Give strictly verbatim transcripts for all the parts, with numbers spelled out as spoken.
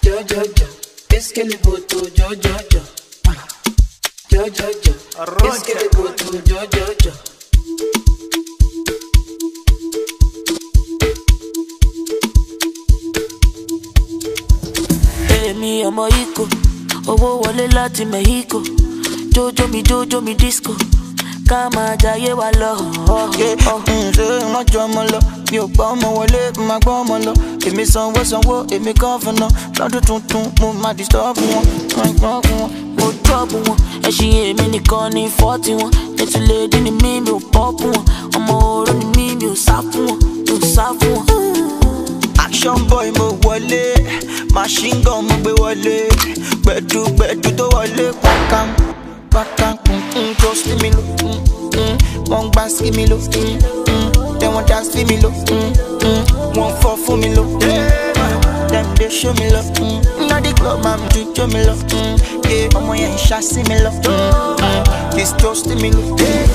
Jo jo jo, es que le voto yo yo yo. Yo yo yo, es que le voto yo yo yo. Èmi ọmọ Iko, owó wọlé láti Mexico. Jojo mi jojo mi disco, ká máa jayé wa lọ. Ṣé wọ́n jọ ọmọ lọ? Mi ò gbọ́ ọmọ wọlé, máa gbọ́ ọmọ lọ. Èmi sanwó sanwó, èmi kọ́ fún náà. Lọ́dún tuntun, mo máa disturb wọn. Wọ́n gbọ́ fún wọn. Mo drop wọn, ẹṣin èmi nìkan ní fọ́ọ̀tì wọn. Ètò lèdí ni mí, mi ò pọ́ọ̀pù wọn. Ọmọ oró ni mí, mi ò sá fún wọn, mi ò sá fún wọn. Action boy mo wọlé, machine gun mo gbé wọlé. Gbẹ̀du gbẹ̀du tó wọlé, pàkàm pàkàm. Just leave me low, wọ́n gbà sí mi lò. Then wọ́n dá sí mi lò, wọ́n fọ́ fún mi lò. Dem dey show me love, inna the club máa ju jó mi lọ. Ọmọ yẹn ń ṣá sí mi lọ, this just leave me low.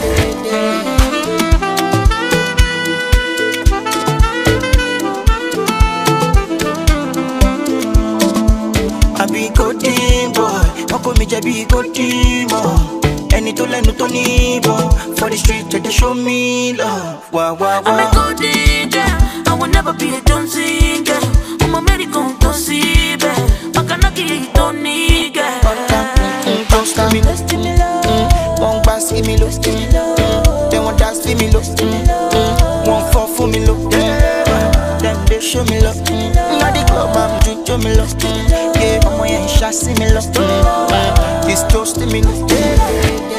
Àbí codeine boy, wọ́n kó mi jẹ bí codeine boy. Ẹni tó lẹ́nu tó ní ìbọn, for the street they show me love. Wah, wah, wah. I'm a golden girl, I will never be a Johnson girl. I'm a American to see bad, Makanaki you don't need girl. Just give me love, one bass give me love, then one dance give me love, one fall for me love. Then they show me love, inna the club I'm doing me love. Yeah, ọmọ yẹn ń ṣá sí mi love, this toast me love.